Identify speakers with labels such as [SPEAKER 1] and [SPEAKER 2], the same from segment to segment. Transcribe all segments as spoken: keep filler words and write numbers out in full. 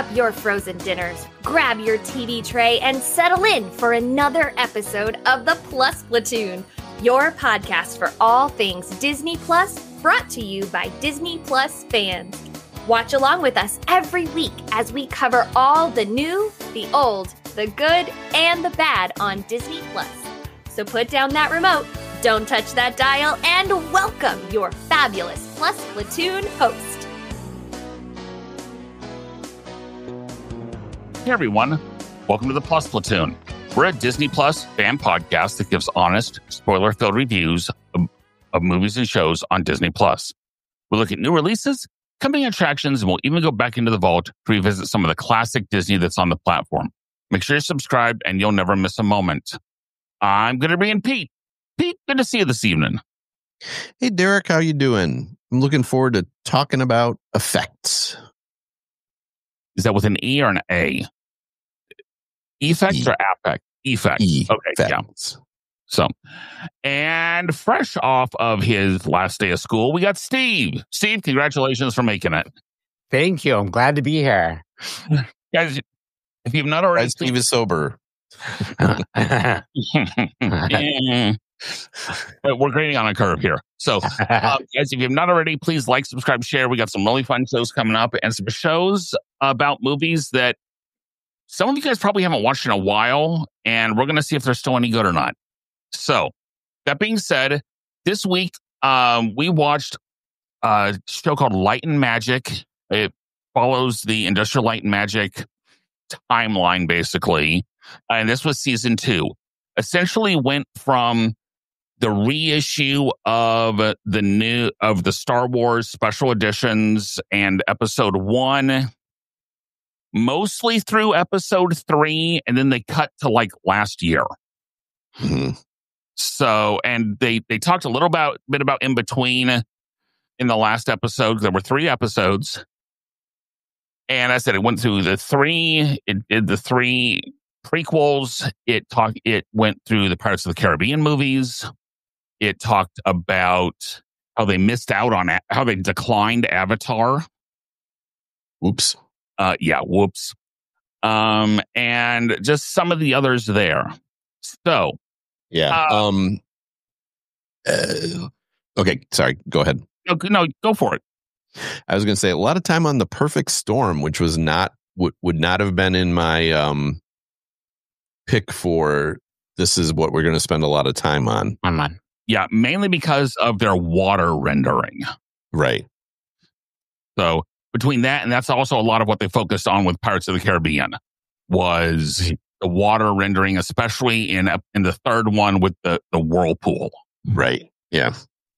[SPEAKER 1] up your frozen dinners, grab your T V tray, and settle in for another episode of the Plus Platoon, your podcast for all things Disney Plus, brought to you by Disney Plus fans. Watch along with us every week as we cover all the new, the old, the good, and the bad on Disney Plus. So put down that remote, don't touch that dial, and welcome your fabulous Plus Platoon host.
[SPEAKER 2] Hey everyone, welcome to the Plus Platoon. We're a Disney Plus fan podcast that gives honest, spoiler-filled reviews of, of movies and shows on Disney Plus. We look at new releases, coming attractions, and we'll even go back into the vault to revisit some of the classic Disney that's on the platform. Make sure you're subscribed and you'll never miss a moment. I'm going to bring in Pete. Pete, good to see you this evening.
[SPEAKER 3] Hey Derek, how you doing? I'm looking forward to talking about effects.
[SPEAKER 2] Is that with an E or an A? Effects
[SPEAKER 3] E.
[SPEAKER 2] or affect? Effects.
[SPEAKER 3] E.
[SPEAKER 2] Okay,
[SPEAKER 3] Effects.
[SPEAKER 2] yeah. So, and fresh off of his last day of school, we got Steve. Steve, congratulations for making it.
[SPEAKER 4] Thank you. I'm glad to be here.
[SPEAKER 2] Guys, if you've not already...
[SPEAKER 3] As Steve is sober.
[SPEAKER 2] Yeah. But we're grading on a curve here. So, uh, guys, if you've not already, please like, subscribe, share. We got some really fun shows coming up and some shows about movies that some of you guys probably haven't watched in a while, and we're going to see if they're still any good or not. So, that being said, this week um, we watched a show called Light and Magic. It follows the Industrial Light and Magic timeline, basically. And this was season two. Essentially went from the reissue of the new of the Star Wars special editions and episode one, mostly through episode three, and then they cut to like last year.
[SPEAKER 3] Mm-hmm.
[SPEAKER 2] So, and they they talked a little about bit about in between in the last episode. There were three episodes, and I said it went through the three. It did the three prequels. It talked. It went through the Pirates of the Caribbean movies. It talked about how they missed out on a- how they declined Avatar.
[SPEAKER 3] Whoops.
[SPEAKER 2] Uh, yeah, whoops. Um, and just some of the others there. So,
[SPEAKER 3] Yeah.
[SPEAKER 2] Uh,
[SPEAKER 3] um. Uh, okay. Sorry. Go ahead.
[SPEAKER 2] no, no, go for it.
[SPEAKER 3] I was going to say a lot of time on The Perfect Storm, which was not would would not have been in my um pick for. This is what we're going to spend a lot of time on.
[SPEAKER 4] Come on.
[SPEAKER 2] Yeah, mainly because of their water rendering.
[SPEAKER 3] Right.
[SPEAKER 2] So between that, and that's also a lot of what they focused on with Pirates of the Caribbean was the water rendering, especially in in the third one with the, the whirlpool.
[SPEAKER 3] Right. Yeah.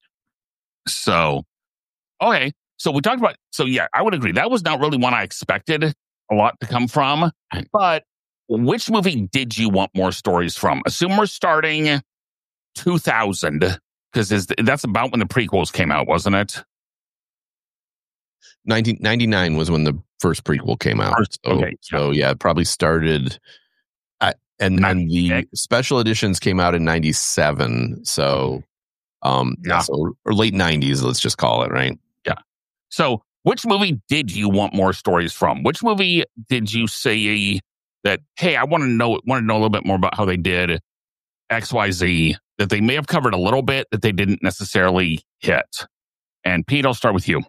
[SPEAKER 2] So, okay. So we talked about, so yeah, I would agree. That was not really one I expected a lot to come from. But which movie did you want more stories from? Assume we're starting two thousand, because that's about when the prequels came out, wasn't it?
[SPEAKER 3] nineteen ninety-nine was when the first prequel came out.
[SPEAKER 2] First,
[SPEAKER 3] so,
[SPEAKER 2] okay,
[SPEAKER 3] so yeah, it probably started. At, and and the special editions came out in ninety-seven. So, um, yeah. yeah so, or late nineties, let's just call it, right?
[SPEAKER 2] Yeah. So, which movie did you want more stories from? Which movie did you say that, hey, I want to know, want to know a little bit more about how they did X Y Z, that they may have covered a little bit that they didn't necessarily hit? And Pete, I'll start with you.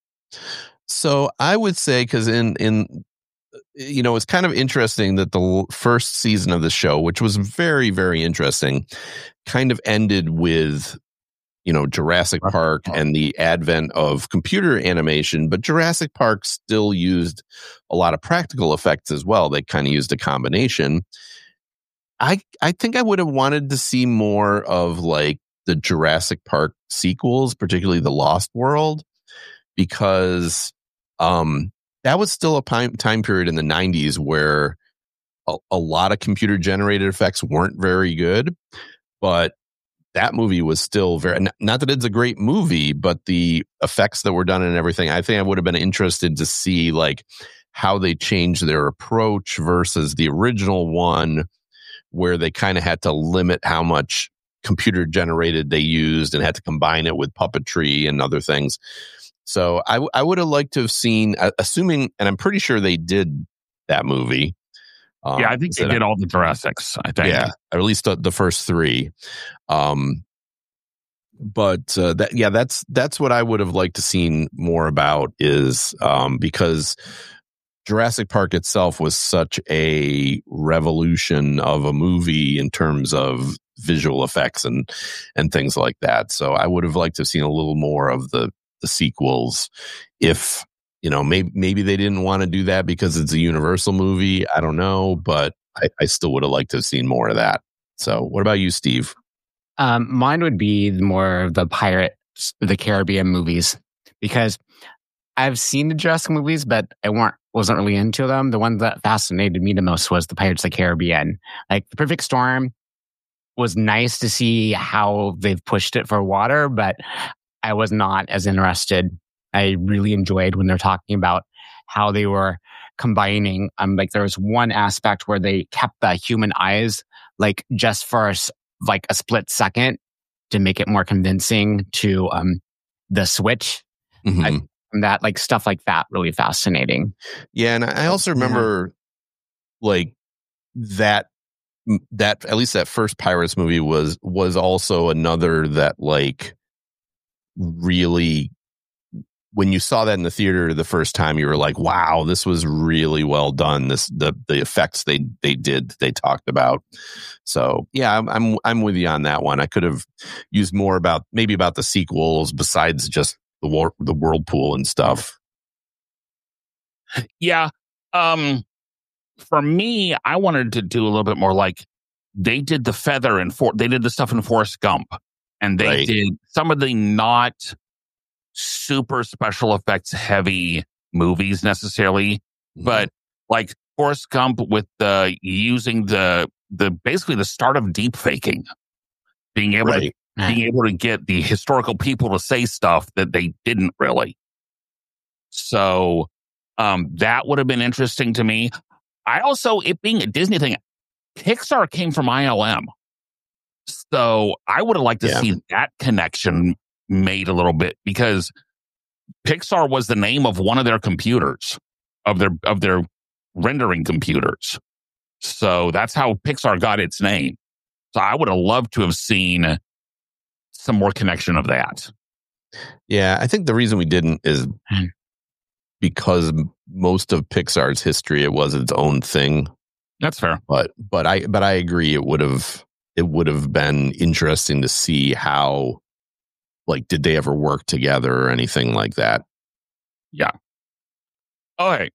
[SPEAKER 3] So I would say, because in in you know, it's kind of interesting that the first season of the show, which was very, very interesting, kind of ended with, you know, Jurassic Park and the advent of computer animation, but Jurassic Park still used a lot of practical effects as well. They kind of used a combination. I I think I would have wanted to see more of like the Jurassic Park sequels, particularly The Lost World, because um, that was still a time, time period in the nineties where a, a lot of computer generated effects weren't very good, but that movie was still very, not that it's a great movie, but the effects that were done and everything, I think I would have been interested to see like how they changed their approach versus the original one, where they kind of had to limit how much computer generated they used and had to combine it with puppetry and other things. So I, I would have liked to have seen, assuming, and I'm pretty sure they did that movie. Um,
[SPEAKER 2] yeah, I think they did all the Jurassics, I think.
[SPEAKER 3] Yeah, or at least the, the first three. Um, but uh, that yeah, that's that's what I would have liked to seen more about is um, because Jurassic Park itself was such a revolution of a movie in terms of visual effects and and things like that. So I would have liked to have seen a little more of the the sequels. If you know, maybe maybe they didn't want to do that because it's a Universal movie. I don't know, but I, I still would have liked to have seen more of that. So, what about you, Steve?
[SPEAKER 4] Um, mine would be more of the Pirates of the Caribbean movies, because I've seen the Jurassic movies, but I weren't wasn't really into them. The one that fascinated me the most was the Pirates of the Caribbean. Like The Perfect Storm was nice to see how they've pushed it for water, but I was not as interested. I really enjoyed when they're talking about how they were combining. Um, like there was one aspect where they kept the human eyes, like just for a, like a split second, to make it more convincing to um the switch.
[SPEAKER 3] Mm-hmm.
[SPEAKER 4] I, and that like stuff like that really fascinating.
[SPEAKER 3] Yeah, and I also remember yeah. like that that at least that first Pirates movie was was also another that like really, when you saw that in the theater the first time, you were like, wow, this was really well done. This the the effects they they did they talked about. So yeah, I'm I'm I'm with you on that one. I could have used more about maybe about the sequels besides just the war, the whirlpool and stuff.
[SPEAKER 2] Yeah. Um, for me, I wanted to do a little bit more like they did the feather and for they did the stuff in Forrest Gump, and they right. did some of the not super special effects heavy movies necessarily, mm-hmm. but like Forrest Gump with the using the the basically the start of deep faking, being able right. to being able to get the historical people to say stuff that they didn't really. So um, that would have been interesting to me. I also, it being a Disney thing, Pixar came from I L M. So I would have liked to yeah. see that connection made a little bit, because Pixar was the name of one of their computers, of their of their rendering computers. So that's how Pixar got its name. So I would have loved to have seen some more connection of that.
[SPEAKER 3] Yeah, I think the reason we didn't is because most of Pixar's history, it was its own thing.
[SPEAKER 2] That's fair.
[SPEAKER 3] But but I but I agree, it would have it would have been interesting to see how, like, did they ever work together or anything like that?
[SPEAKER 2] Yeah. Okay.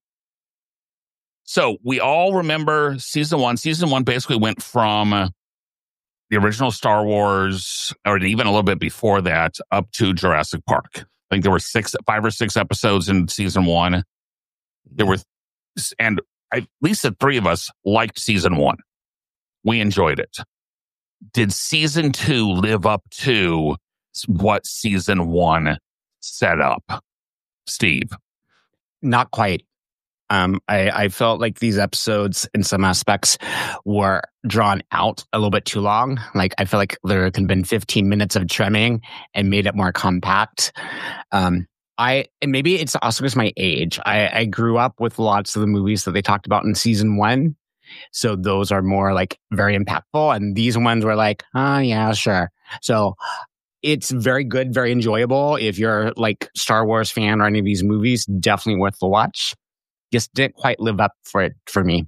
[SPEAKER 2] So we all remember season one. Season one basically went from the original Star Wars, or even a little bit before that, up to Jurassic Park. I think there were six, five or six episodes in season one. There were, and at least the three of us liked season one. We enjoyed it. Did season two live up to what season one set up, Steve?
[SPEAKER 4] Not quite. Um, I, I felt like these episodes, in some aspects, were drawn out a little bit too long. Like, I feel like there could have been fifteen minutes of trimming and made it more compact. Um, I and maybe it's also just my age. I, I grew up with lots of the movies that they talked about in season one, so those are more like very impactful, and these ones were like, oh yeah, sure. So it's very good, very enjoyable. If you're like Star Wars fan or any of these movies, definitely worth the watch. Just didn't quite live up for it for me.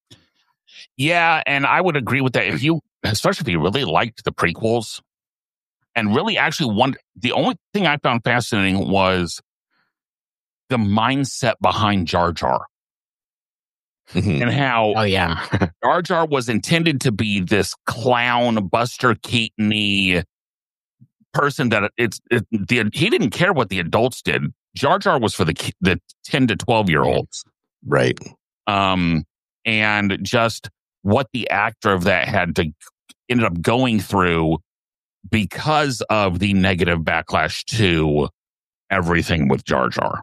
[SPEAKER 2] Yeah, and I would agree with that. If you, especially if you really liked the prequels, and really actually one, the only thing I found fascinating was the mindset behind Jar Jar.
[SPEAKER 3] Mm-hmm.
[SPEAKER 2] And how
[SPEAKER 4] oh yeah,
[SPEAKER 2] Jar Jar was intended to be this clown, Buster Keaton-y person that it's it, the he didn't care what the adults did. Jar Jar was for the the ten to twelve year olds,
[SPEAKER 3] right?
[SPEAKER 2] Um, and just what the actor of that had to ended up going through because of the negative backlash to everything with Jar Jar.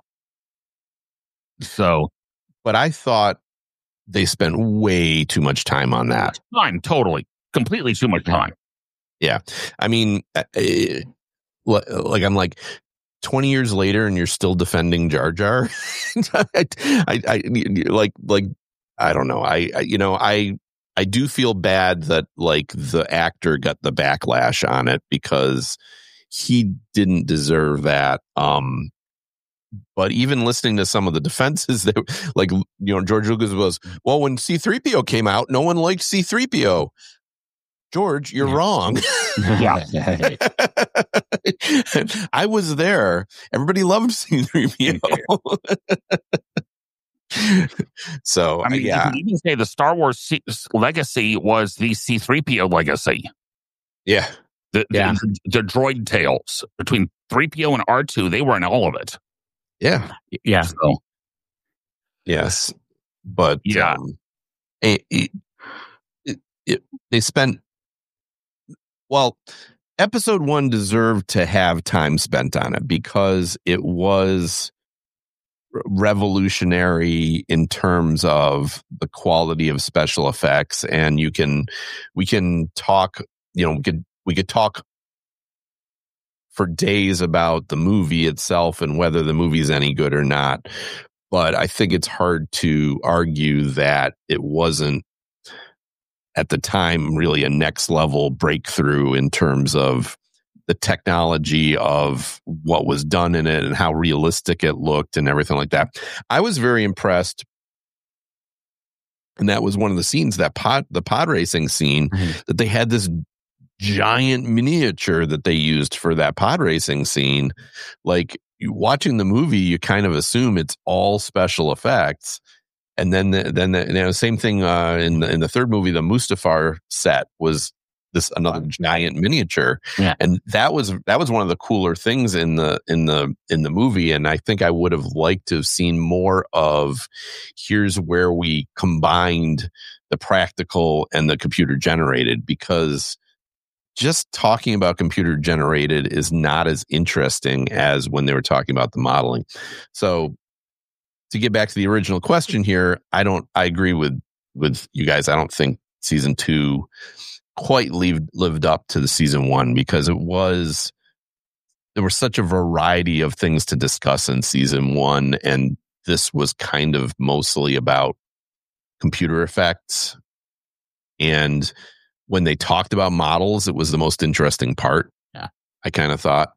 [SPEAKER 2] So,
[SPEAKER 3] but I thought they spent way too much time on that.
[SPEAKER 2] Time, totally, completely too much time.
[SPEAKER 3] Yeah, I mean, uh, like I'm like. twenty years later and you're still defending Jar Jar. I, I, I like like I don't know. I, I you know I I do feel bad that like the actor got the backlash on it because he didn't deserve that. Um, but even listening to some of the defenses, that like you know George Lucas was, well, when C three P O came out, no one liked C three P O. George, you're
[SPEAKER 4] Yeah.
[SPEAKER 3] wrong.
[SPEAKER 2] Yeah.
[SPEAKER 3] I was there. Everybody loved C three P O. So
[SPEAKER 2] I mean,
[SPEAKER 3] yeah,
[SPEAKER 2] you can even say the Star Wars C- legacy was the C three P O legacy.
[SPEAKER 3] yeah,
[SPEAKER 2] The,
[SPEAKER 4] Yeah.
[SPEAKER 2] the, the droid tales between three P O and R two, they were in all of it.
[SPEAKER 3] yeah,
[SPEAKER 4] Yeah.
[SPEAKER 2] So,
[SPEAKER 3] yes. But
[SPEAKER 2] Yeah.
[SPEAKER 3] um, it, it, it, it, they spent well. Episode one deserved to have time spent on it because it was revolutionary in terms of the quality of special effects, and you can we can talk you know we could we could talk for days about the movie itself and whether the movie's any good or not, but I think it's hard to argue that it wasn't at the time really a next level breakthrough in terms of the technology of what was done in it and how realistic it looked and everything like that. I was very impressed. And that was one of the scenes, that pod, the pod racing scene,
[SPEAKER 4] Mhm.
[SPEAKER 3] that they had this giant miniature that they used for that pod racing scene. Like you, watching the movie, you kind of assume it's all special effects. And then, the, then the, you know, same thing uh, in the in the third movie, the Mustafar set was this another giant miniature,
[SPEAKER 4] Yeah.
[SPEAKER 3] and that was that was one of the cooler things in the in the in the movie. And I think I would have liked to have seen more of. Here's where we combined the practical and the computer generated, because just talking about computer generated is not as interesting as when they were talking about the modeling. So, to get back to the original question here, I don't. I agree with with you guys. I don't think season two quite lived lived up to the season one, because it was there was such a variety of things to discuss in season one, and this was kind of mostly about computer effects. And when they talked about models, it was the most interesting part.
[SPEAKER 4] Yeah,
[SPEAKER 3] I kind of thought.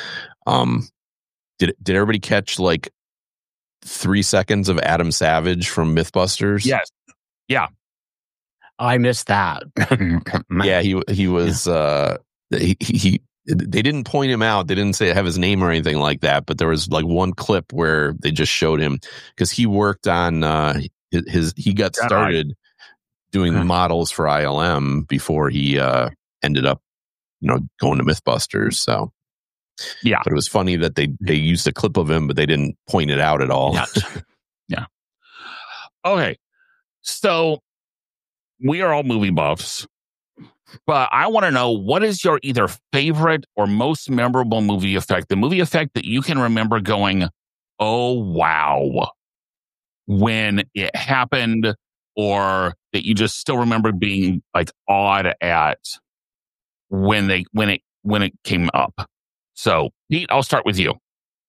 [SPEAKER 3] Um, did did everybody catch like three seconds of Adam Savage from Mythbusters?
[SPEAKER 2] yes. Yeah.
[SPEAKER 4] Oh, I missed that.
[SPEAKER 3] Yeah, he he was. Uh, he, he they didn't point him out. They didn't say have his name or anything like that. But there was like one clip where they just showed him because he worked on uh, his, his. He got started doing
[SPEAKER 4] Huh.
[SPEAKER 3] models for I L M before he uh, ended up, you know, going to Mythbusters. So
[SPEAKER 2] Yeah.
[SPEAKER 3] but it was funny that they they used a clip of him, but they didn't point it out at all.
[SPEAKER 2] Yeah. Yeah. Okay. So we are all movie buffs, but I want to know, what is your either favorite or most memorable movie effect? The movie effect that you can remember going, oh, wow, when it happened, or that you just still remember being like awed at when they, when it, when it came up. So Pete, I'll start with you.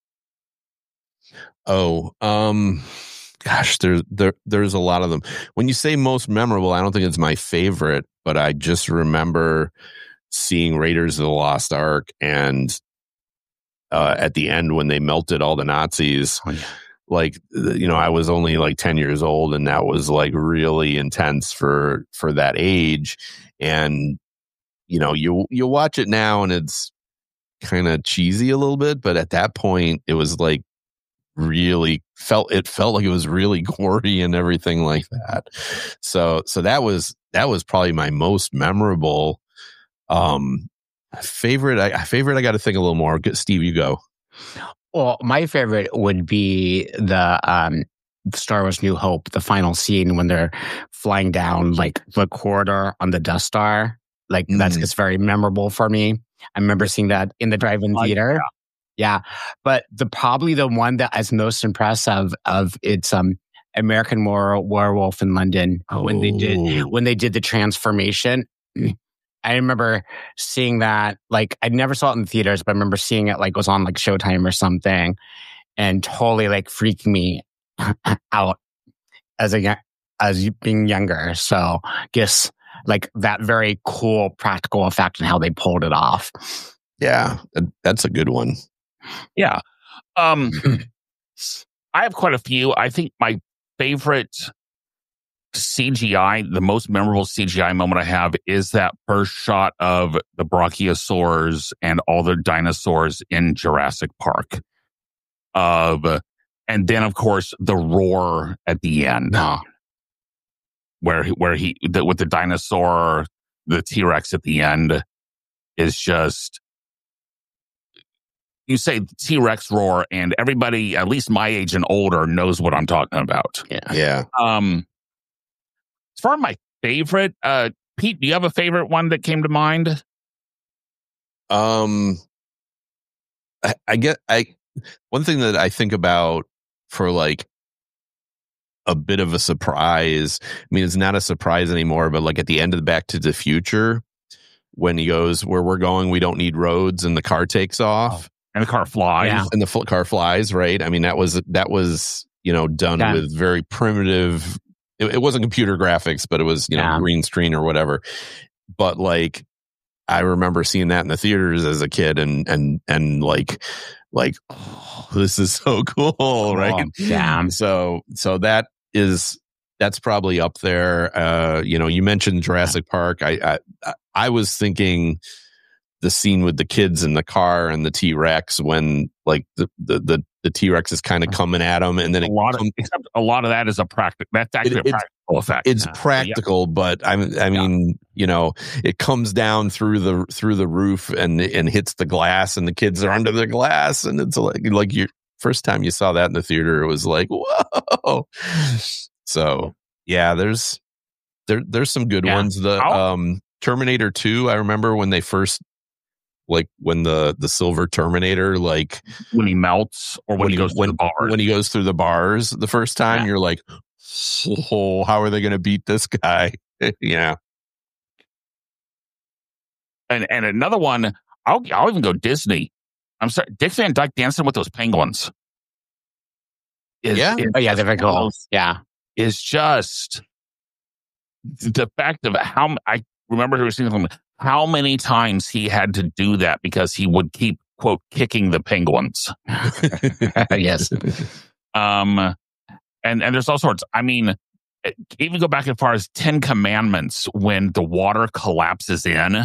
[SPEAKER 3] Oh, um, gosh, there's there there's a lot of them. When you say most memorable, I don't think it's my favorite, but I just remember seeing Raiders of the Lost Ark, and uh, at the end when they melted all the Nazis.
[SPEAKER 4] Oh, yeah.
[SPEAKER 3] Like, you know, I was only like ten years old, and that was like really intense for for that age. And you know, you you watch it now, and it's kind of cheesy a little bit, but at that point, it was like really felt it felt like it was really gory and everything like that. So so that was that was probably my most memorable um favorite. I favorite. I got to think a little more. Steve, you go.
[SPEAKER 4] Well, my favorite would be the um, Star Wars New Hope, the final scene when they're flying down like the corridor on the Death Star. Like
[SPEAKER 3] Mm.
[SPEAKER 4] that's it's very memorable for me. I remember seeing that in the drive-in
[SPEAKER 2] Oh,
[SPEAKER 4] theater. Yeah, but the probably the one that is most impressive of it's um American Were- Werewolf in London when they did
[SPEAKER 3] Oh.
[SPEAKER 4] when they did the transformation. I remember seeing that, like, I never saw it in theaters, but I remember seeing it, like, it was on, like, Showtime or something, and totally, like, freaking me out as a young, as you being younger. So just like that very cool practical effect and how they pulled it off.
[SPEAKER 3] Yeah, that's a good one.
[SPEAKER 2] Yeah. Um, I have quite a few. I think my favorite C G I, the most memorable C G I moment I have is that first shot of the brachiosaurs and all the dinosaurs in Jurassic Park. Of, and then of course the roar at the end,
[SPEAKER 4] Oh.
[SPEAKER 2] where he, where he the, with the dinosaur, the T-Rex at the end is just. You say T-Rex roar, and everybody, at least my age and older, knows what I'm talking about.
[SPEAKER 4] Yeah.
[SPEAKER 3] Yeah.
[SPEAKER 2] Um, as far as my favorite, uh, Pete, do you have a favorite one that came to mind?
[SPEAKER 3] Um, I, I get I one thing that I think about for like a bit of a surprise. I mean, it's not a surprise anymore, but like at the end of the Back to the Future, when he goes, "Where we're going, we don't need roads," and the car takes off.
[SPEAKER 2] And the car flies.
[SPEAKER 4] Yeah.
[SPEAKER 3] And the fl- car flies, right? I mean, that was that was you know done
[SPEAKER 4] Yeah.
[SPEAKER 3] with very primitive. It, it wasn't computer graphics, but it was you know
[SPEAKER 4] Yeah.
[SPEAKER 3] green screen or whatever. But like, I remember seeing that in the theaters as a kid, and and and like like oh, this is so cool, right?
[SPEAKER 4] Oh, yeah.
[SPEAKER 3] So so that is that's probably up there. Uh, you know, you mentioned Jurassic Park. I I I was thinking the scene with the kids in the car and the T-Rex when like the the the, the T-Rex is kind of coming at them, and then
[SPEAKER 2] A
[SPEAKER 3] it
[SPEAKER 2] lot of,
[SPEAKER 3] comes-
[SPEAKER 2] except a lot of that is a practical. That's actually
[SPEAKER 3] It-
[SPEAKER 2] a
[SPEAKER 3] it's-
[SPEAKER 2] practical effect.
[SPEAKER 3] it's
[SPEAKER 2] Yeah.
[SPEAKER 3] practical, but I I mean, you know, it comes down through the through the roof and and hits the glass, and the kids are under the glass, and it's like like your first time you saw that in the theater, it was like whoa. So yeah, there's there there's some good
[SPEAKER 2] Yeah.
[SPEAKER 3] ones. The
[SPEAKER 2] I'll-
[SPEAKER 3] um Terminator two, I remember when they first like when the the silver Terminator like
[SPEAKER 2] When he melts or when, he goes
[SPEAKER 3] when,
[SPEAKER 2] to the bar.
[SPEAKER 3] when he goes through the bars the first time,
[SPEAKER 2] Yeah.
[SPEAKER 3] you're like, oh, how are they going to beat this guy? Yeah.
[SPEAKER 2] and and another one, I'll I'll even go Disney. I'm sorry, Dick Van Dyke dancing with those penguins. Is,
[SPEAKER 3] Yeah.
[SPEAKER 2] is
[SPEAKER 4] Oh, yeah, they're very
[SPEAKER 2] one of
[SPEAKER 4] cool.
[SPEAKER 2] those-
[SPEAKER 4] Yeah.
[SPEAKER 2] is just the fact of how I remember he seeing something. How many times he had to do that because he would keep quote kicking the penguins.
[SPEAKER 4] Yes.
[SPEAKER 2] Um, and and there's all sorts. I mean, even go back as far as Ten Commandments when the water collapses in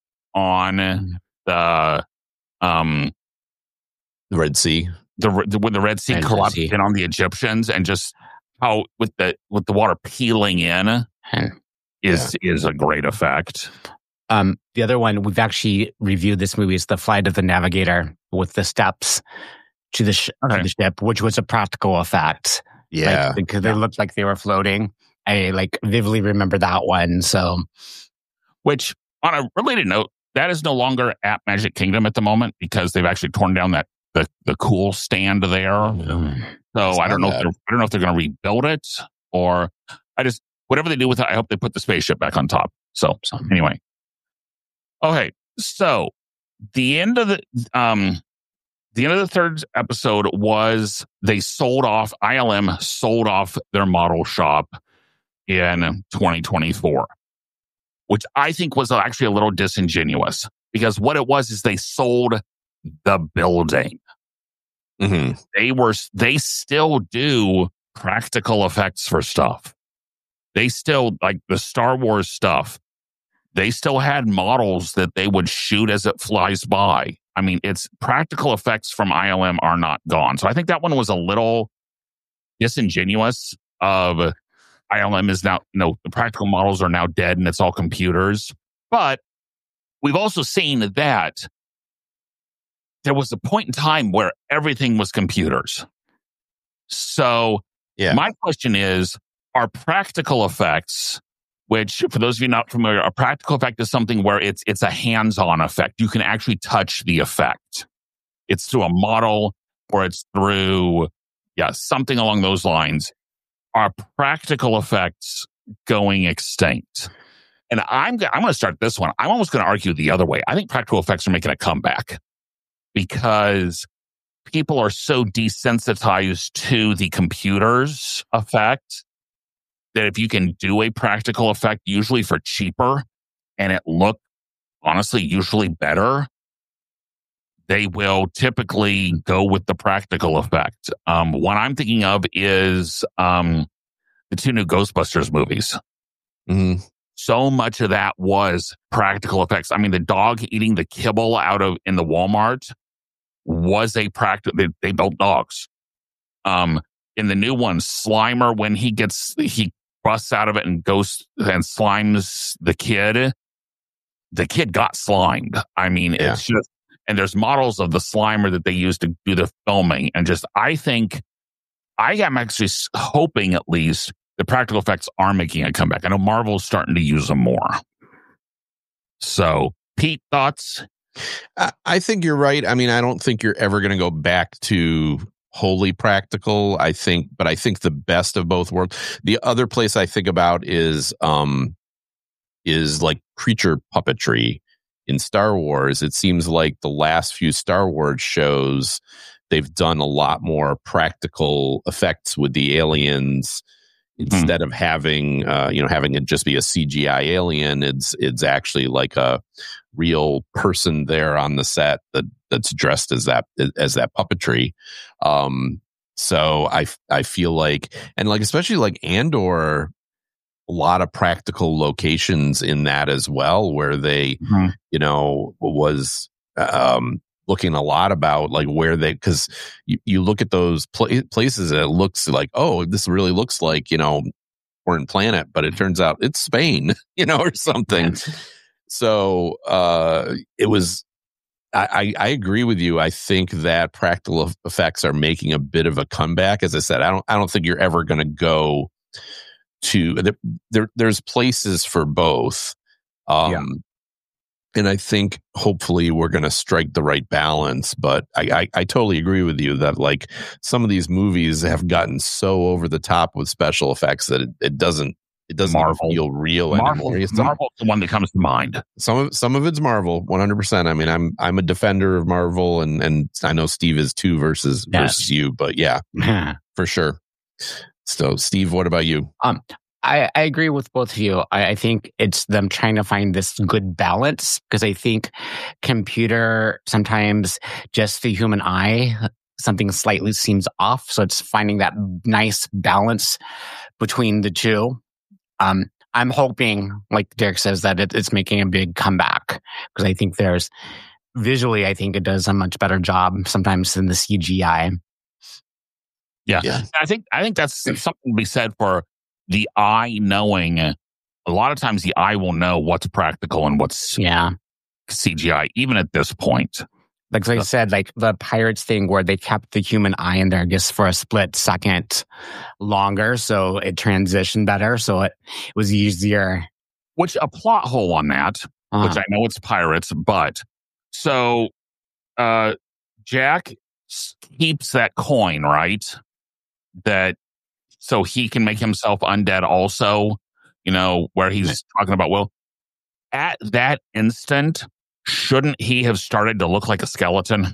[SPEAKER 2] on the um
[SPEAKER 3] The Red Sea.
[SPEAKER 2] the, the when the Red Sea
[SPEAKER 4] Red
[SPEAKER 2] collapses
[SPEAKER 4] Sea.
[SPEAKER 2] in on the Egyptians, and just how with the with the water peeling in is is a great effect.
[SPEAKER 4] Um, the other one we've actually reviewed this movie is The Flight of the Navigator with the steps to the, sh-
[SPEAKER 2] Okay.
[SPEAKER 4] to the ship, which was a practical effect.
[SPEAKER 3] Yeah.
[SPEAKER 4] Like, because they looked like they were floating. I like vividly remember that one. So
[SPEAKER 2] Which, on a related note, that is no longer at Magic Kingdom at the moment because they've actually torn down that the, the cool stand there. So I don't know if
[SPEAKER 3] that.
[SPEAKER 2] they're I don't know if they're going to rebuild it or I just whatever they do with it. I hope they put the spaceship back on top. So, so anyway, okay. So the end of the um the end of the third episode was they sold off I L M sold off their model shop in twenty twenty-four, which I think was actually a little disingenuous because what it was is they sold the building.
[SPEAKER 3] Mm-hmm.
[SPEAKER 2] They were they still do practical effects for stuff. They still like the Star Wars stuff. They still had models that they would shoot as it flies by. I mean, it's practical effects from I L M are not gone. So I think that one was a little disingenuous of I L M is now, no, the practical models are now dead and it's all computers. But we've also seen that there was a point in time where everything was computers. So
[SPEAKER 3] Yeah.
[SPEAKER 2] my question is, are practical effects, which for those of you not familiar, a practical effect is something where it's it's a hands-on effect. You can actually touch the effect. It's through a model or it's through, yeah, something along those lines. Are practical effects going extinct? And I'm I'm going to start this one. I'm almost going to argue the other way. I think practical effects are making a comeback because people are so desensitized to the computer's effect that if you can do a practical effect, usually for cheaper, and it look honestly usually better, they will typically go with the practical effect. Um, what I'm thinking of is um, the two new Ghostbusters movies.
[SPEAKER 3] Mm-hmm.
[SPEAKER 2] So much of that was practical effects. I mean, the dog eating the kibble out of in the Walmart was a practical. They, they built dogs. Um, in the new one, Slimer, when he gets he busts out of it and goes and slimes the kid, the kid got slimed. I mean,
[SPEAKER 3] Yeah.
[SPEAKER 2] it's just, and there's models of the Slimer that they use to do the filming, and just I think I am actually hoping at least the practical effects are making a comeback. I know Marvel's starting to use them more. So, Pete, thoughts?
[SPEAKER 3] I, I think you're right. I mean, I don't think you're ever going to go back to wholly practical. I think, but I think the best of both worlds. The other place I think about is, um, is like creature puppetry in Star Wars. It seems like the last few Star Wars shows, they've done a lot more practical effects with the aliens. Instead of having, uh, you know, having it just be a C G I alien, it's it's actually like a real person there on the set that that's dressed as that as that puppetry. Um, so I I feel like, and like especially like Andor, a lot of practical locations in that as well, where they, mm-hmm. you know, was um. looking a lot about like where they, because you, you look at those pl- places and it looks like, oh, this really looks like, you know, foreign planet, but it turns out it's Spain, you know, or something. So uh, it was, I, I, I agree with you. I think that practical effects are making a bit of a comeback. As I said, I don't, I don't think you're ever going to go to there. There's places for both. Um, yeah. And I think hopefully we're going to strike the right balance. But I, I, I totally agree with you that like some of these movies have gotten so over the top with special effects that it, it doesn't it doesn't
[SPEAKER 2] Marvel.
[SPEAKER 3] feel real
[SPEAKER 2] Marvel,
[SPEAKER 3] anymore.
[SPEAKER 2] Marvel's the one that comes to mind.
[SPEAKER 3] Some of some of it's Marvel, one hundred percent. I mean, I'm I'm a defender of Marvel, and and I know Steve is too versus yes. versus you, but yeah, for sure. So, Steve, what about you?
[SPEAKER 4] Um. I, I agree with both of you. I, I think it's them trying to find this good balance, because I think computer, sometimes just the human eye, something slightly seems off. So it's finding that nice balance between the two. Um, I'm hoping, like Derek says, that it, it's making a big comeback, because I think there's visually, I think it does a much better job sometimes than the C G I.
[SPEAKER 2] Yeah. yeah. I think I think that's something to be said for the eye knowing. A lot of times the eye will know what's practical and what's
[SPEAKER 4] yeah.
[SPEAKER 2] C G I, even at this point.
[SPEAKER 4] Like I said, like the Pirates thing where they kept the human eye in there just for a split second longer, so it transitioned better, so it, it was easier.
[SPEAKER 2] Which, a plot hole on that, uh-huh. which I know it's Pirates, but so uh, Jack keeps that coin, right? That so he can make himself undead also, you know, where he's talking about, well, at that instant, shouldn't he have started to look like a skeleton?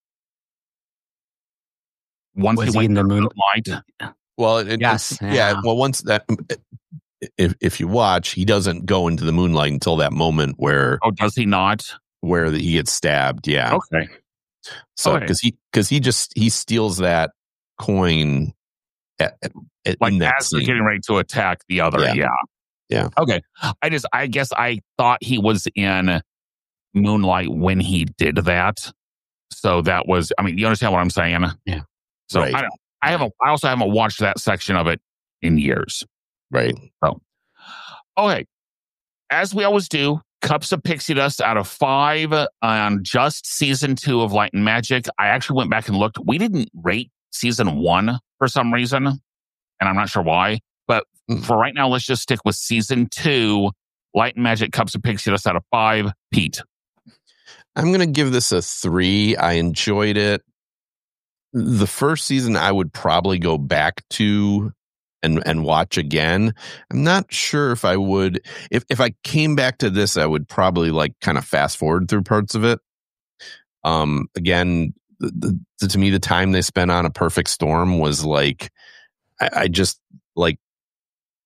[SPEAKER 2] Once
[SPEAKER 4] Was
[SPEAKER 2] he went
[SPEAKER 4] he in the moon
[SPEAKER 2] light.
[SPEAKER 3] Well, it,
[SPEAKER 4] yes,
[SPEAKER 3] yeah.
[SPEAKER 4] yeah.
[SPEAKER 3] Well, once that, if if you watch, he doesn't go into the moonlight until that moment where.
[SPEAKER 2] Oh, does he not?
[SPEAKER 3] Where the, he gets stabbed? Yeah.
[SPEAKER 2] Okay.
[SPEAKER 3] So because okay. he because he just he steals that coin. At, at,
[SPEAKER 2] like as they're getting ready to attack the other, yeah. yeah,
[SPEAKER 3] yeah.
[SPEAKER 2] Okay, I just, I guess, I thought he was in Moonlight when he did that, so that was, I mean, you understand what I'm saying?
[SPEAKER 4] Yeah.
[SPEAKER 2] So
[SPEAKER 3] right.
[SPEAKER 2] I, don't, I haven't, I also haven't watched that section of it in years.
[SPEAKER 3] Right.
[SPEAKER 2] So, okay, as we always do, Cups of Pixie Dust out of five on just season two of Light and Magic. I actually went back and looked. We didn't rate season one for some reason, and I'm not sure why. But for right now, let's just stick with season two, Light and Magic, Cups of Pixie Dust out of five. Pete.
[SPEAKER 3] I'm going to give this a three. I enjoyed it. The first season, I would probably go back to and and watch again. I'm not sure if I would. If, if I came back to this, I would probably like kind of fast forward through parts of it. Um, again, The, the, to me, the time they spent on A Perfect Storm was like, I, I just like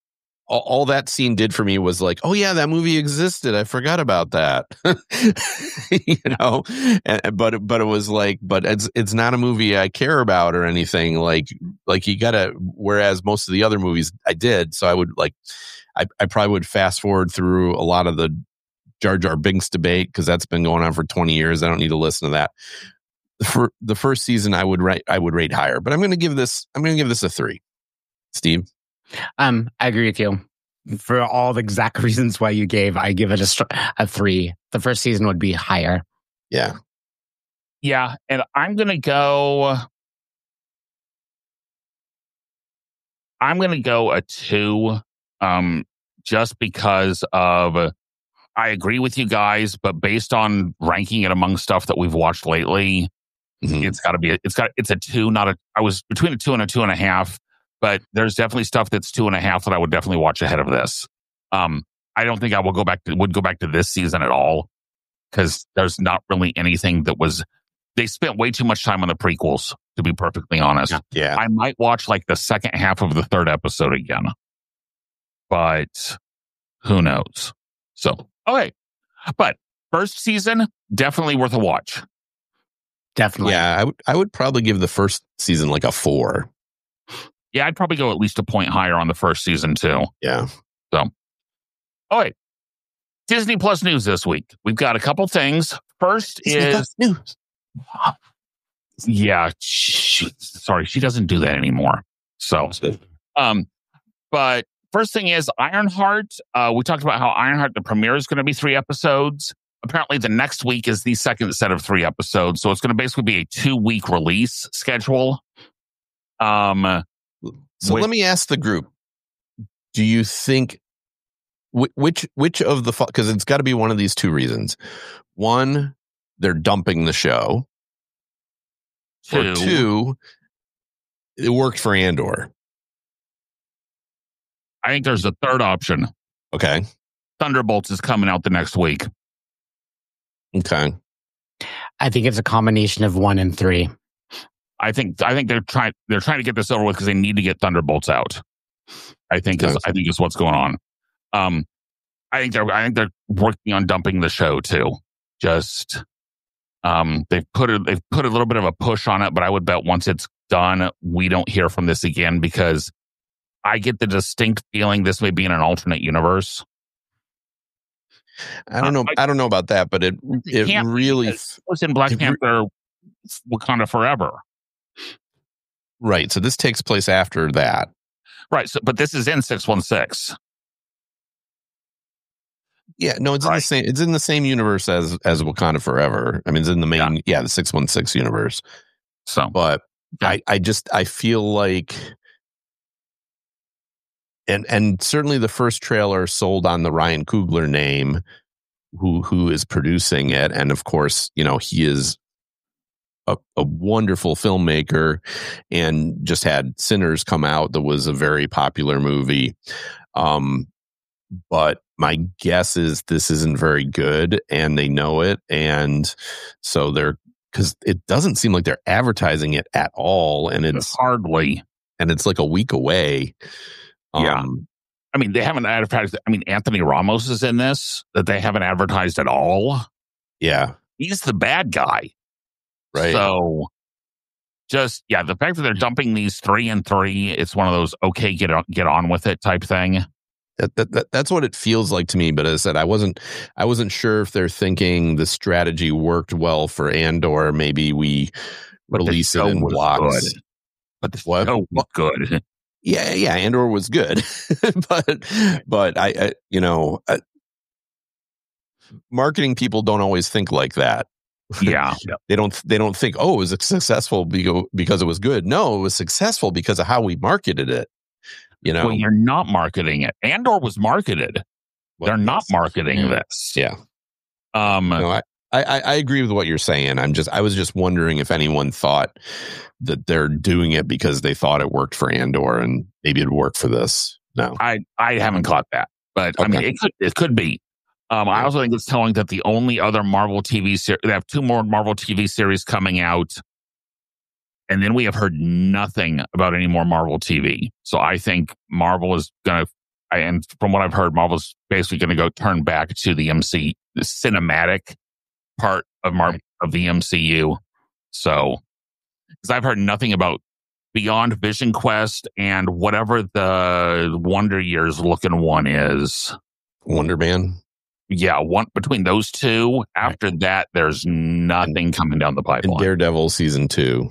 [SPEAKER 3] all, all that scene did for me was like, oh yeah, that movie existed. I forgot about that. you know, and, but but it was like, but it's it's not a movie I care about or anything. Like like you gotta. Whereas most of the other movies I did, so I would like, I I probably would fast forward through a lot of the Jar Jar Binks debate because that's been going on for twenty years. I don't need to listen to that. For the first season, I would rate I would rate higher, but I'm going to give this I'm going to give this a three. Steve,
[SPEAKER 4] um, I agree with you for all the exact reasons why you gave. I give it a str- a three. The first season would be higher.
[SPEAKER 3] Yeah,
[SPEAKER 2] yeah, and I'm going to go. I'm going to go a two, um, just because of. I agree with you guys, but based on ranking it among stuff that we've watched lately, mm-hmm. it's got to be. It's got. It's a two, not a. I was between a two and a two and a half, but there's definitely stuff that's two and a half that I would definitely watch ahead of this. Um, I don't think I will go back to would go back to this season at all because there's not really anything that was. They spent way too much time on the prequels, to be perfectly honest.
[SPEAKER 3] Yeah,
[SPEAKER 2] I might watch like the second half of the third episode again, but who knows? So. Okay, but first season, definitely worth a watch.
[SPEAKER 4] Definitely.
[SPEAKER 3] Yeah, I would I would probably give the first season like a four.
[SPEAKER 2] Yeah, I'd probably go at least a point higher on the first season too.
[SPEAKER 3] Yeah.
[SPEAKER 2] So, all right. Disney Plus news this week. We've got a couple things. First
[SPEAKER 3] Disney
[SPEAKER 2] is
[SPEAKER 3] Plus news.
[SPEAKER 2] Yeah, she, sorry, she doesn't do that anymore. So, um, but. First thing is Ironheart. Uh, we talked about how Ironheart, the premiere, is going to be three episodes. Apparently, the next week is the second set of three episodes. So it's going to basically be a two-week release schedule. Um,
[SPEAKER 3] so
[SPEAKER 2] which,
[SPEAKER 3] let me ask the group: do you think which which of the because it's got to be one of these two reasons? One, they're dumping the show.
[SPEAKER 2] Two,
[SPEAKER 3] or two, it worked for Andor.
[SPEAKER 2] I think there's a third option.
[SPEAKER 3] Okay.
[SPEAKER 2] Thunderbolts is coming out the next week.
[SPEAKER 3] Okay.
[SPEAKER 4] I think it's a combination of one and three.
[SPEAKER 2] I think I think they're trying they're trying to get this over with because they need to get Thunderbolts out. I think is I think is what's going on. Um, I think they're I think they're working on dumping the show too. Just um, they've put a, they've put a little bit of a push on it, but I would bet once it's done, we don't hear from this again because. I get the distinct feeling this may be in an alternate universe.
[SPEAKER 3] I don't know. I, I don't know about that, but it it, it really
[SPEAKER 2] was in Black Panther, Wakanda Forever.
[SPEAKER 3] Right. So this takes place after that.
[SPEAKER 2] Right. So, but this is in six one six.
[SPEAKER 3] Yeah. No, it's right. in the same. It's in the same universe as as Wakanda Forever. I mean, it's in the main. Yeah, yeah the six one six universe.
[SPEAKER 2] So,
[SPEAKER 3] but
[SPEAKER 2] yeah.
[SPEAKER 3] I I just I feel like. And and certainly the first trailer sold on the Ryan Coogler name, who who is producing it, and of course, you know, he is a, a wonderful filmmaker, and just had Sinners come out. That was a very popular movie. Um, but my guess is this isn't very good, and they know it, and so they're because it doesn't seem like they're advertising it at all, and it's
[SPEAKER 2] hardly,
[SPEAKER 3] and it's like a week away.
[SPEAKER 2] Yeah.
[SPEAKER 3] Um,
[SPEAKER 2] I mean, they haven't advertised. I mean, Anthony Ramos is in this that they haven't advertised at all.
[SPEAKER 3] Yeah.
[SPEAKER 2] He's the bad guy.
[SPEAKER 3] Right.
[SPEAKER 2] So just, yeah, the fact that they're dumping these three and three, it's one of those, okay, get on, get on with it type thing.
[SPEAKER 3] That, that, that, that's what it feels like to me. But as I said, I wasn't, I wasn't sure if they're thinking the strategy worked well for Andor. Maybe we
[SPEAKER 2] but
[SPEAKER 3] release it in blocks.
[SPEAKER 2] Good. But the show was good.
[SPEAKER 3] Yeah, yeah, Andor was good, but but I, I you know, I, marketing people don't always think like that.
[SPEAKER 2] Yeah,
[SPEAKER 3] they don't they don't think, oh, it was successful because it was good. No, it was successful because of how we marketed it. You know,
[SPEAKER 2] well, you're not marketing it. Andor was marketed. Well, They're not marketing
[SPEAKER 3] yeah.
[SPEAKER 2] this.
[SPEAKER 3] Yeah.
[SPEAKER 2] Um.
[SPEAKER 3] No, I, I I agree with what you're saying. I'm just I was just wondering if anyone thought that they're doing it because they thought it worked for Andor and maybe it'd work for this. No,
[SPEAKER 2] I I haven't caught that, but okay. I mean, it could it could be. Um, I also think it's telling that the only other Marvel T V series, they have two more Marvel T V series coming out, and then we have heard nothing about any more Marvel T V. So I think Marvel is going to, I, and from what I've heard, Marvel's basically going to go turn back to the M C, the cinematic part of Mar- of the M C U. So, because I've heard nothing about Beyond Vision Quest and whatever the Wonder Years looking one is.
[SPEAKER 3] Wonder Man.
[SPEAKER 2] Yeah, one between those two. After right. that, there's nothing and, coming down the pipeline.
[SPEAKER 3] And Daredevil season two.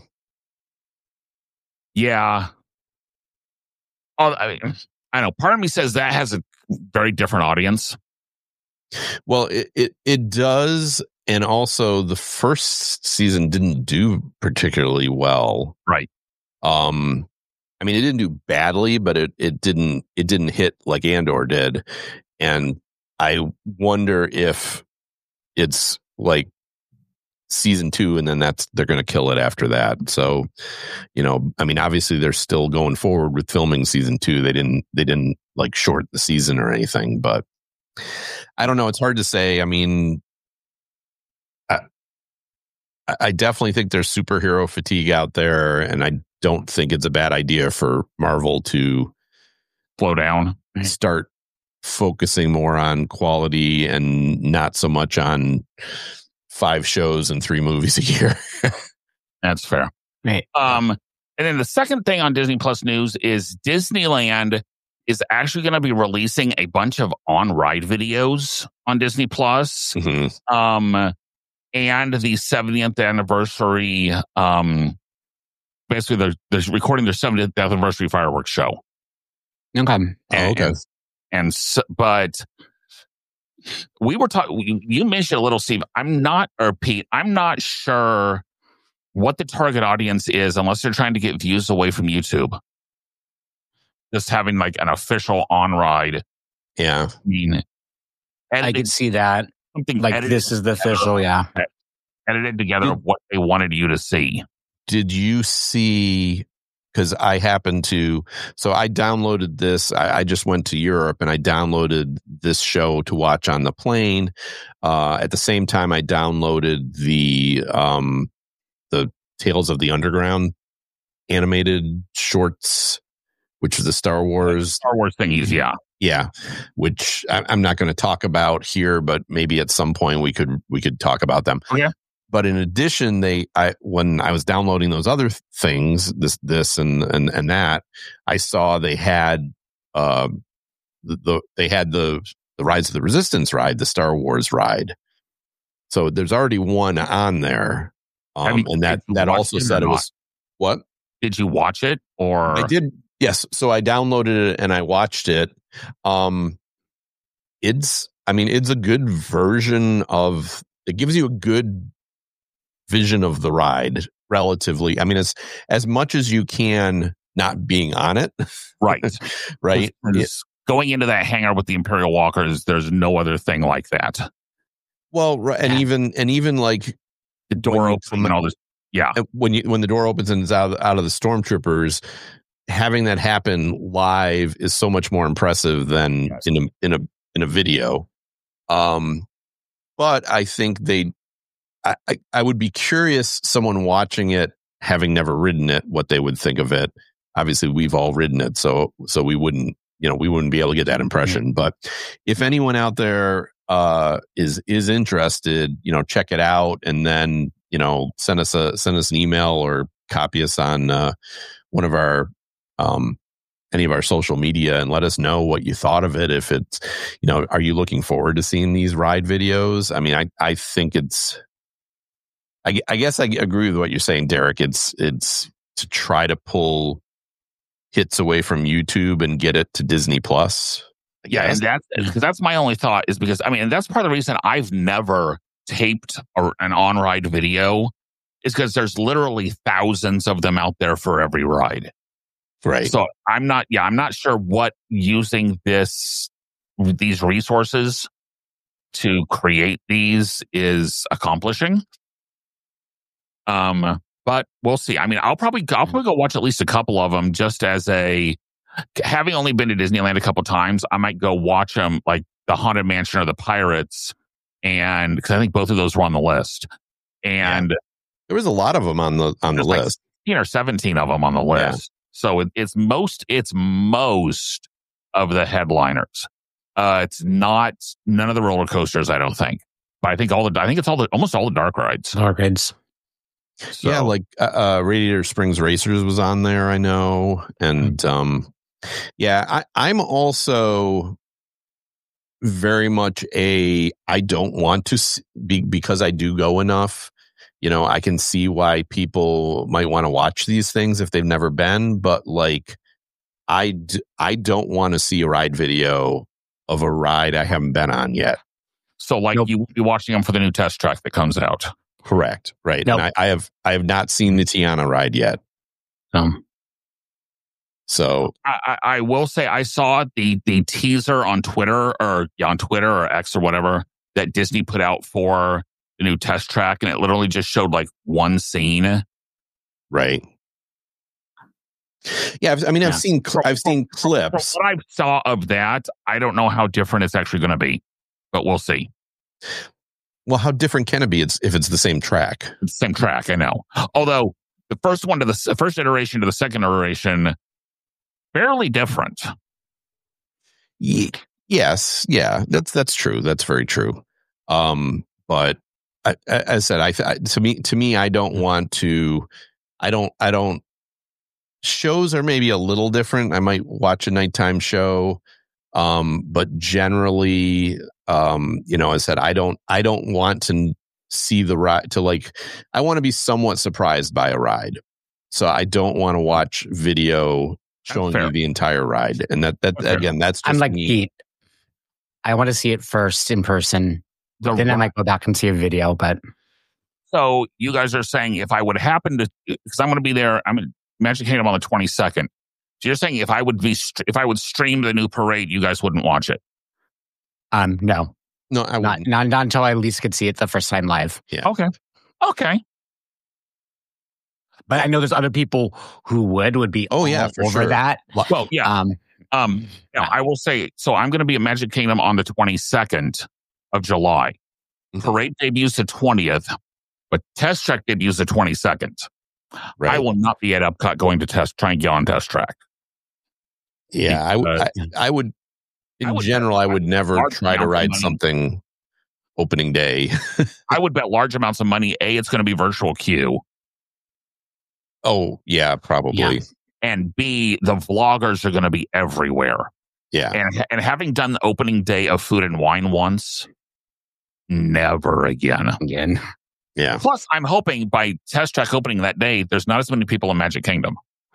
[SPEAKER 2] Yeah. Oh, I mean, I know. Part of me says that has a very different audience.
[SPEAKER 3] Well, it, it it does, and also the first season didn't do particularly well.
[SPEAKER 2] Right.
[SPEAKER 3] Um, I mean, it didn't do badly, but it it didn't it didn't hit like Andor did, and I wonder if it's like season two, and then that's they're going to kill it after that. So, you know, I mean, obviously they're still going forward with filming season two. They didn't they didn't like short the season or anything, but I don't know. It's hard to say. I mean, I, I definitely think there's superhero fatigue out there, and I don't think it's a bad idea for Marvel to
[SPEAKER 2] slow down,
[SPEAKER 3] start focusing more on quality and not so much on five shows and three movies a year.
[SPEAKER 2] That's fair.
[SPEAKER 4] Right.
[SPEAKER 2] Um, and then the second thing on Disney Plus news is Disneyland is actually going to be releasing a bunch of on-ride videos on Disney Plus.
[SPEAKER 3] Mm-hmm.
[SPEAKER 2] Um, and the seventieth anniversary, um, basically they're, they're recording their seventieth anniversary fireworks show.
[SPEAKER 4] Okay.
[SPEAKER 2] And,
[SPEAKER 3] oh, okay.
[SPEAKER 2] And, and so, but we were talking, you, you mentioned a little, Steve. I'm not, or Pete, I'm not sure what the target audience is unless they're trying to get views away from YouTube. Just having like an official on ride.
[SPEAKER 3] Yeah.
[SPEAKER 2] I mean,
[SPEAKER 4] I could see that.
[SPEAKER 2] Something
[SPEAKER 4] like this is the official, yeah.
[SPEAKER 2] Edited together did, of what they wanted you to see.
[SPEAKER 3] Did you see, because I happened to, so I downloaded this, I, I just went to Europe and I downloaded this show to watch on the plane. Uh, at the same time, I downloaded the, um, the Tales of the Underground animated shorts, which is the Star Wars.
[SPEAKER 2] Star Wars thingies, yeah.
[SPEAKER 3] Yeah, which I, I'm not going to talk about here, but maybe at some point we could we could talk about them.
[SPEAKER 2] Oh, yeah.
[SPEAKER 3] But in addition, they I when I was downloading those other th- things, this this and and and that, I saw they had uh, the, the they had the the Rise of the Resistance ride, the Star Wars ride. So there's already one on there, um,
[SPEAKER 2] you,
[SPEAKER 3] and that that also said it was what?
[SPEAKER 2] Did you watch it or
[SPEAKER 3] I did? Yes. So I downloaded it and I watched it. Um, it's, I mean, it's a good version of, it gives you a good vision of the ride relatively. I mean, it's as much as you can not being on it.
[SPEAKER 2] Right.
[SPEAKER 3] Right.
[SPEAKER 2] Just going into that hangar with the Imperial Walkers, there's no other thing like that.
[SPEAKER 3] Well, right, and even, and even like
[SPEAKER 2] the door opens and all this. Yeah.
[SPEAKER 3] When you, when the door opens and it's out, out of the stormtroopers, having that happen live is so much more impressive than yes. in a in a in a video. Um, but I think they, I, I I would be curious, someone watching it, having never ridden it, what they would think of it. Obviously, we've all ridden it, so so we wouldn't, you know, we wouldn't be able to get that impression. Mm-hmm. But if anyone out there uh, is is interested, you know, check it out, and then you know, send us a send us an email or copy us on uh, one of our Um, any of our social media and let us know what you thought of it. If it's, you know, are you looking forward to seeing these ride videos? I mean, I, I think it's, I, I guess I agree with what you're saying, Derek. It's, it's to try to pull hits away from YouTube and get it to Disney Plus.
[SPEAKER 2] Yeah. And that's, because that's my only thought is because, I mean, and that's part of the reason I've never taped a, an on-ride video is because there's literally thousands of them out there for every ride.
[SPEAKER 3] Right.
[SPEAKER 2] So I'm not, yeah, I'm not sure what using this, these resources to create these is accomplishing. Um, but we'll see. I mean, I'll probably, I'll probably go watch at least a couple of them just as a, having only been to Disneyland a couple times, I might go watch them like the Haunted Mansion or the Pirates. And because I think both of those were on the list. And
[SPEAKER 3] yeah. There was a lot of them on the, on the list.
[SPEAKER 2] Like sixteen or seventeen of them on the list. Yeah. So it, it's most, it's most of the headliners. Uh, it's not none of the roller coasters, I don't think. But I think all the I think it's all the almost all the dark rides.
[SPEAKER 4] Dark rides.
[SPEAKER 2] So,
[SPEAKER 3] Yeah, like uh, uh, Radiator Springs Racers was on there, I know, and um, yeah, I, I'm also very much a I don't want to see, be because I do go enough. You know, I can see why people might want to watch these things if they've never been, but like, I d- I don't want to see a ride video of a ride I haven't been on yet.
[SPEAKER 2] So, like,
[SPEAKER 4] Nope.
[SPEAKER 2] you will be watching them for the new test track that comes out.
[SPEAKER 3] Correct, right?
[SPEAKER 4] Nope.
[SPEAKER 3] And I, I have I have not seen the Tiana ride yet,
[SPEAKER 4] Um,
[SPEAKER 3] so
[SPEAKER 2] I, I, I will say I saw the the teaser on Twitter or yeah, on Twitter or X or whatever that Disney put out for the new test track, and it literally just showed like one scene.
[SPEAKER 3] right. Yeah, I've, I mean, I've
[SPEAKER 4] Yeah.
[SPEAKER 3] seen cl- I've seen
[SPEAKER 2] From
[SPEAKER 3] clips.
[SPEAKER 2] what I saw of that, I don't know how different it's actually going to be, but we'll see.
[SPEAKER 3] Well, how different can it be? It's if it's the same track.
[SPEAKER 2] It's the same track, I know. Although the first one to the s- first iteration to the second iteration, fairly different.
[SPEAKER 3] Ye- yes, yeah, that's that's true. That's very true. Um, but I, I, as I said, I, I to me to me, I don't want to. I don't. I don't. Shows are maybe a little different. I might watch a nighttime show, um, but generally, um, you know, as I said, I don't. I don't want to see the ride to like. I want to be somewhat surprised by a ride, so I don't want to watch video showing
[SPEAKER 2] fair.
[SPEAKER 3] you the entire ride. And that that
[SPEAKER 2] That's fair.
[SPEAKER 3] again, that's just
[SPEAKER 4] I'm like
[SPEAKER 3] me.
[SPEAKER 4] Pete. I want to see it first in person.
[SPEAKER 2] The
[SPEAKER 4] Then I
[SPEAKER 2] ri-
[SPEAKER 4] might go back and see a video, but
[SPEAKER 2] So you guys are saying if I would happen to, because I'm going to be there, I'm in Magic Kingdom on the twenty-second. So you're saying if I would be, str- if I would stream the new parade, you guys wouldn't watch it?
[SPEAKER 4] um, no,
[SPEAKER 3] No, I
[SPEAKER 4] not,
[SPEAKER 3] wouldn't.
[SPEAKER 4] not not until I at least could see it the first time live.
[SPEAKER 2] Okay. Okay.
[SPEAKER 4] But I know there's other people who would would be
[SPEAKER 3] Oh, yeah,
[SPEAKER 4] all
[SPEAKER 3] for
[SPEAKER 4] over
[SPEAKER 3] sure.
[SPEAKER 4] that.
[SPEAKER 2] Well, yeah.
[SPEAKER 4] Um,
[SPEAKER 2] Um, now, I will say, so I'm going to be at Magic Kingdom on the twenty-second of July.
[SPEAKER 3] Mhm.
[SPEAKER 2] Parade debuts the twentieth, but Test Track debuts the twenty-second.
[SPEAKER 3] Right.
[SPEAKER 2] I will not be at Epcot going to test, try and get on Test Track.
[SPEAKER 3] Yeah, I, w-
[SPEAKER 2] Uh,
[SPEAKER 3] I, I would. In
[SPEAKER 2] I would
[SPEAKER 3] general, I would never
[SPEAKER 2] large
[SPEAKER 3] try to
[SPEAKER 2] amounts of
[SPEAKER 3] ride
[SPEAKER 2] money.
[SPEAKER 3] something opening day.
[SPEAKER 2] I would bet large amounts of money. A, it's going to be virtual queue.
[SPEAKER 3] Oh, yeah, probably.
[SPEAKER 4] Yeah.
[SPEAKER 3] Yeah.
[SPEAKER 2] And B, the vloggers are going to be everywhere. And, and having done the opening day of Food and Wine once, never again.
[SPEAKER 4] again,
[SPEAKER 3] Yeah.
[SPEAKER 2] Plus, I'm hoping by Test Track opening that day, there's not as many people in Magic Kingdom.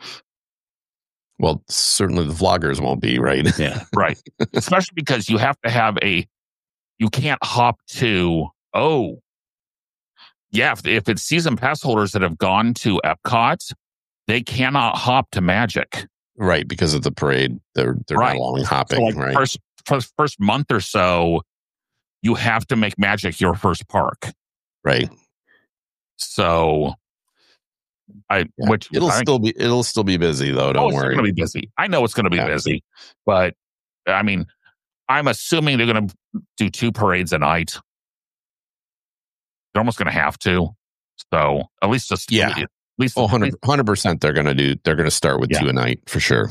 [SPEAKER 3] Well, certainly the vloggers won't be, right?
[SPEAKER 4] yeah,
[SPEAKER 2] Right. Especially because you have to have a, you can't hop to, oh, yeah, if, if it's season pass holders that have gone to Epcot, they cannot hop to Magic.
[SPEAKER 3] Right, because of the parade. They're they're
[SPEAKER 2] Right.
[SPEAKER 3] not allowing hopping,
[SPEAKER 2] So like
[SPEAKER 3] right?
[SPEAKER 2] first, first first month or so, you have to make Magic your first park.
[SPEAKER 3] Right.
[SPEAKER 2] So, I
[SPEAKER 3] Yeah.
[SPEAKER 2] which
[SPEAKER 3] It'll
[SPEAKER 2] I think-
[SPEAKER 3] still be it'll still be busy though,
[SPEAKER 2] oh,
[SPEAKER 3] don't
[SPEAKER 2] it's
[SPEAKER 3] worry.
[SPEAKER 2] going to be busy. I know it's going to be
[SPEAKER 3] Yeah.
[SPEAKER 2] busy, but I mean, I'm assuming they're going to do two parades a night. They're almost going to have to. So at least just
[SPEAKER 3] Yeah.
[SPEAKER 2] at least
[SPEAKER 3] Oh,
[SPEAKER 2] at least-
[SPEAKER 3] one hundred percent they're going to do they're going to start with
[SPEAKER 2] Yeah.
[SPEAKER 3] two a night for sure.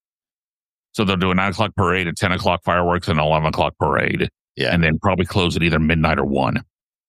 [SPEAKER 2] so they'll do a nine o'clock parade, a ten o'clock fireworks, and an eleven o'clock parade.
[SPEAKER 3] Yeah.
[SPEAKER 2] And then probably close at either midnight or one.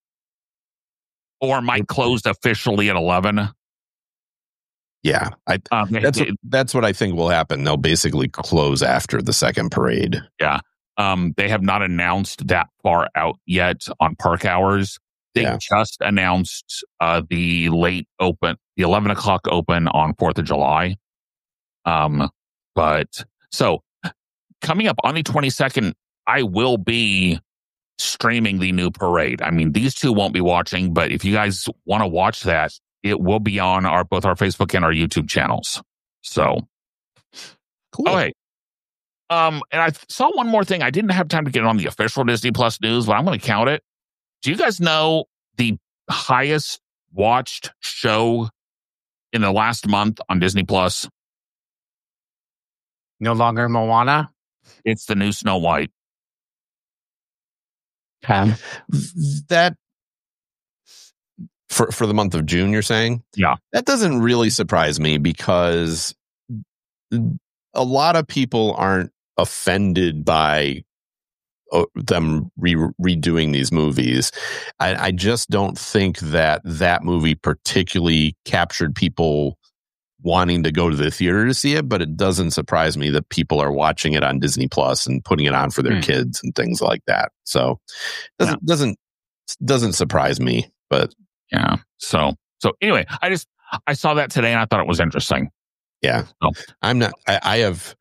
[SPEAKER 2] Or might close officially at eleven.
[SPEAKER 3] Yeah. I
[SPEAKER 2] Um, they-
[SPEAKER 3] that's
[SPEAKER 2] they-
[SPEAKER 3] what, that's what I think will happen. They'll basically close after the second parade.
[SPEAKER 2] um, they have not announced that far out yet on park hours. They
[SPEAKER 3] Yeah.
[SPEAKER 2] just announced uh, the late open, the eleven o'clock open on fourth of July. Um, but so coming up on the twenty-second, I will be streaming the new parade. I mean, these two won't be watching, but if you guys want to watch that, it will be on our both our Facebook and our YouTube channels. So,
[SPEAKER 3] Cool.
[SPEAKER 2] okay. Um, and I saw one more thing. I didn't have time to get it on the official Disney Plus news, but I'm going to count it. Do you guys know the highest watched show in the last month on Disney Plus?
[SPEAKER 4] no longer Moana.
[SPEAKER 2] It's the new Snow White.
[SPEAKER 4] Okay.
[SPEAKER 3] That for for the month of June, you're saying?
[SPEAKER 2] Yeah.
[SPEAKER 3] That doesn't really surprise me because a lot of people aren't offended by uh, them re- redoing these movies. I, I just don't think that that movie particularly captured people wanting to go to the theater to see it, but it doesn't surprise me that people are watching it on Disney Plus and putting it on for their mm. kids and things like that. So doesn't yeah. doesn't doesn't surprise me. But
[SPEAKER 2] yeah. So so anyway, I just I saw that today and I thought it was interesting.
[SPEAKER 3] Yeah. So. I'm not I, I have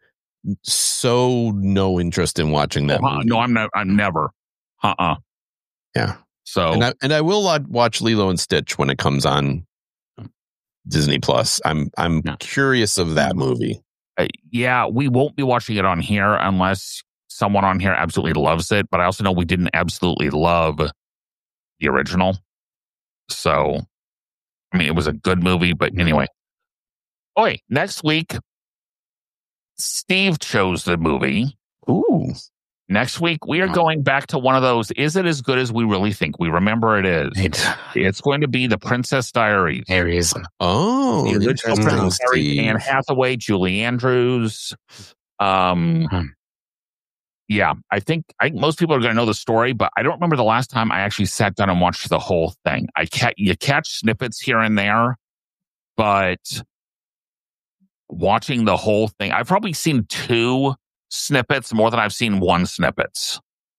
[SPEAKER 3] so no interest in watching that.
[SPEAKER 2] Uh, no, I'm not I'm never. Uh-uh.
[SPEAKER 3] Yeah.
[SPEAKER 2] So
[SPEAKER 3] and I, and I will watch Lilo and Stitch when it comes on Disney Plus. I'm I'm no. curious of that movie.
[SPEAKER 2] Uh, yeah, we won't be watching it on here unless someone on here absolutely loves it. But I also know we didn't absolutely love the original. So, I mean, it was a good movie. But anyway. Oh, wait, next week, Steve chose the movie.
[SPEAKER 3] Ooh.
[SPEAKER 2] Next week, we are going back to one of those, is it as good as we really think? We remember it is. It's, it's going to be The Princess Diaries.
[SPEAKER 4] Aries.
[SPEAKER 3] Oh,
[SPEAKER 2] the original Princess Diaries. Anne Hathaway, Julie Andrews. Um, hmm. Yeah, I think I think most people are going to know the story, but I don't remember the last time I actually sat down and watched the whole thing. I ca- You catch snippets here and there, but watching the whole thing, I've probably seen two snippets more than I've seen one snippets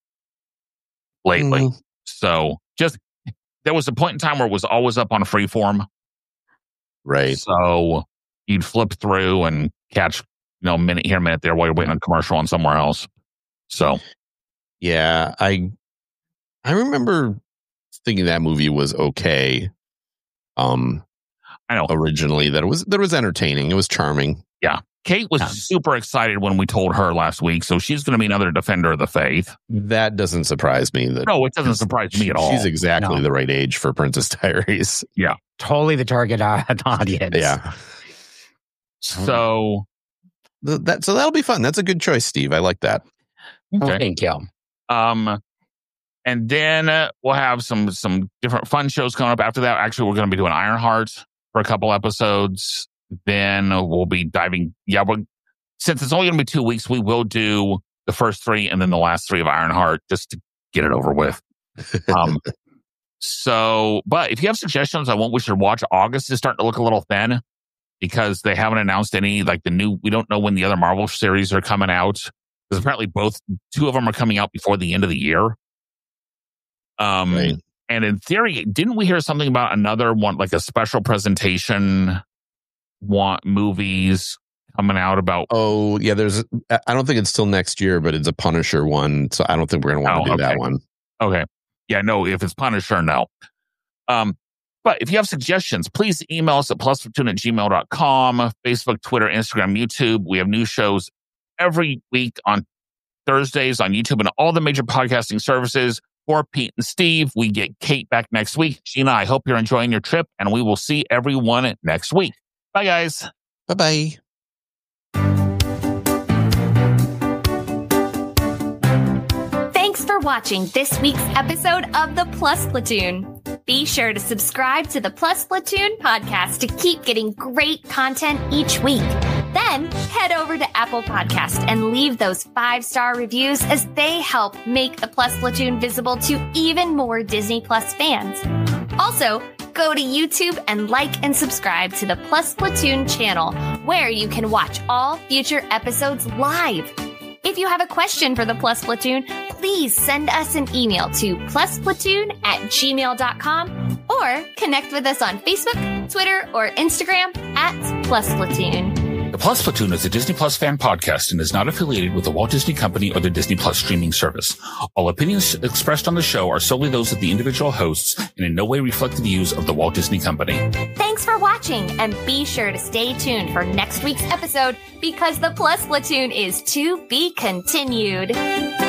[SPEAKER 2] lately. Mm. So just there was a point in time where it was always up on Freeform.
[SPEAKER 3] Right.
[SPEAKER 2] So you'd flip through and catch, you know, a minute here, a minute there while you're waiting on a commercial on somewhere else. So
[SPEAKER 3] yeah, I I remember thinking that movie was okay. Um
[SPEAKER 2] I know
[SPEAKER 3] originally that it was that it was entertaining. It was charming.
[SPEAKER 2] Yeah. Kate was super excited when we told her last week, so she's going to be another defender of the faith.
[SPEAKER 3] That doesn't surprise me. That
[SPEAKER 2] no, it doesn't surprise me at all.
[SPEAKER 3] She's exactly
[SPEAKER 4] no.
[SPEAKER 3] the right age for Princess Diaries.
[SPEAKER 2] Yeah.
[SPEAKER 4] Totally the target audience.
[SPEAKER 3] Yeah.
[SPEAKER 2] So,
[SPEAKER 3] that, so that'll be fun. That's a good choice, Steve. I like that.
[SPEAKER 4] Okay. Thank you.
[SPEAKER 2] Um, and then uh, we'll have some some different fun shows coming up after that. Actually, we're going to be doing Ironheart for a couple episodes. Then we'll be diving. Yeah, we're, since it's only going to be two weeks, we will do the first three and then the last three of Ironheart just to get it over with. Um, so, but if you have suggestions on what we should watch, August is starting to look a little thin because they haven't announced any, like the new, we don't know when the other Marvel series are coming out. Because apparently both, two of them are coming out before the end of the year. Um, right. And in theory, didn't we hear something about another one, like a special presentation? Want movies coming out about
[SPEAKER 3] oh yeah there's I don't think it's till next year, but it's a Punisher one, so I don't think we're gonna want to oh, do
[SPEAKER 2] okay.
[SPEAKER 3] that one.
[SPEAKER 2] Okay. Yeah, no, if it's Punisher, no. Um but if you have suggestions, please email us at plus platoon at gmail dot com, Facebook, Twitter, Instagram, YouTube. We have new shows every week on Thursdays on YouTube and all the major podcasting services. For Pete and Steve, we get Kate back next week. Gina, I hope you're enjoying your trip, and we will see everyone next week. Bye, guys.
[SPEAKER 3] Bye-bye.
[SPEAKER 1] Thanks for watching this week's episode of The Plus Platoon. Be sure to subscribe to the Plus Platoon podcast to keep getting great content each week. Then head over to Apple Podcast and leave those five-star reviews as they help make the Plus Platoon visible to even more Disney Plus fans. Also, go to YouTube and like and subscribe to the Plus Platoon channel, where you can watch all future episodes live. If you have a question for the Plus Platoon, please send us an email to plusplatoon at gmail dot com or connect with us on Facebook, Twitter, or Instagram at Plus Platoon.
[SPEAKER 2] The Plus Platoon is a Disney Plus fan podcast and is not affiliated with the Walt Disney Company or the Disney Plus streaming service. All opinions expressed on the show are solely those of the individual hosts and in no way reflect the views of the Walt Disney Company.
[SPEAKER 1] Thanks for watching, and be sure to stay tuned for next week's episode because the Plus Platoon is to be continued.